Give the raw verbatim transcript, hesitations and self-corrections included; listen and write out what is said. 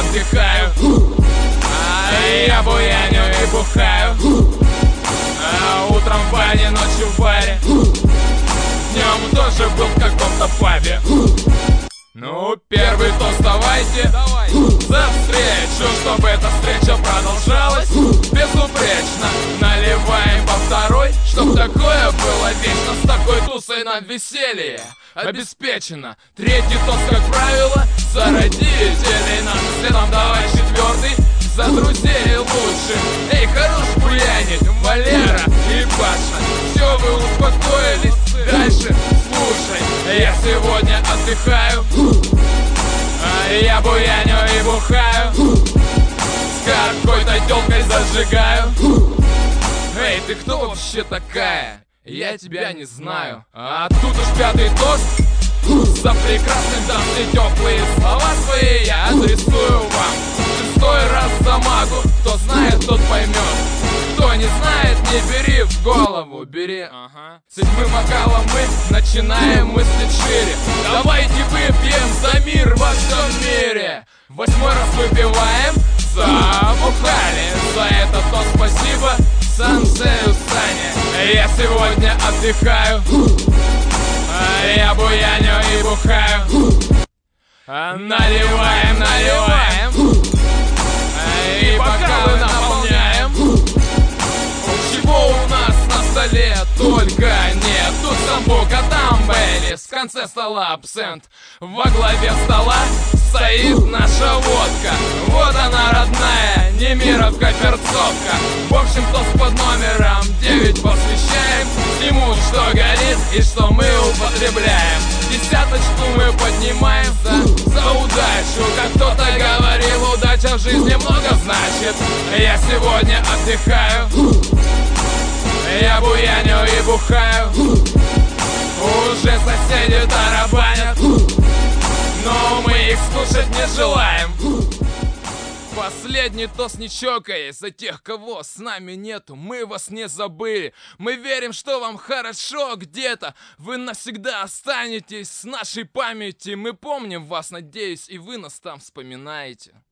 отдыхаю, а я буяню и бухаю. А утром в бане, ночью в баре, днем тоже был в каком-то пабе. Ну, первый тост давайте, за встречу, чтобы эта встреча продолжалась безупречно. Наливаем по второй, чтоб такое было вечно. С такой тусой нам веселье обеспечено. Третий тост, как правило, за родителей. Нам следом давай четвертый, за друзей лучших. Эй, хорош буянить, Валера и Паша, все, вы успокоились, дальше слушай. Я сегодня отдыхаю, а я буяню и бухаю, с какой-то тёлкой зажигаю. Эй, ты кто вообще такая? Я тебя не знаю. А тут уж пятый тост, за прекрасным дам все теплые слова свои я адресую вам. Шестой раз за магу, кто знает, тот поймет. Кто не знает, не бери в голову, бери. Ага. Седьмым бокалом мы начинаем мыслить шире. Давайте выпьем за мир во всем мире. Восьмой раз выпиваем, забухали. За это то спасибо Сансею Сане. Я сегодня отдыхаю, а я буяню и бухаю. А наливаем, наливаем, и бокалы наполняем. Чего у нас на столе только нет. Тут самбука, там Бейлис, в конце стола абсент. Во главе стола стоит наша водка. Вот она, родная, немировка перцовка. В общем, тост под номером девять посвящаем всему, что горит и что мы употребляем. Десяточку мы поднимаем за, за удачу. Как кто-то говорил, удача в жизни много значит. Я сегодня отдыхаю, я буяню и бухаю. Уже соседи тарабанят, но мы их слушать не желаем. Последний тост не чокаясь за тех, кого с нами нету. Мы вас не забыли. Мы верим, что вам хорошо где-то. Вы навсегда останетесь с нашей памяти. Мы помним вас, надеюсь, и вы нас там вспоминаете.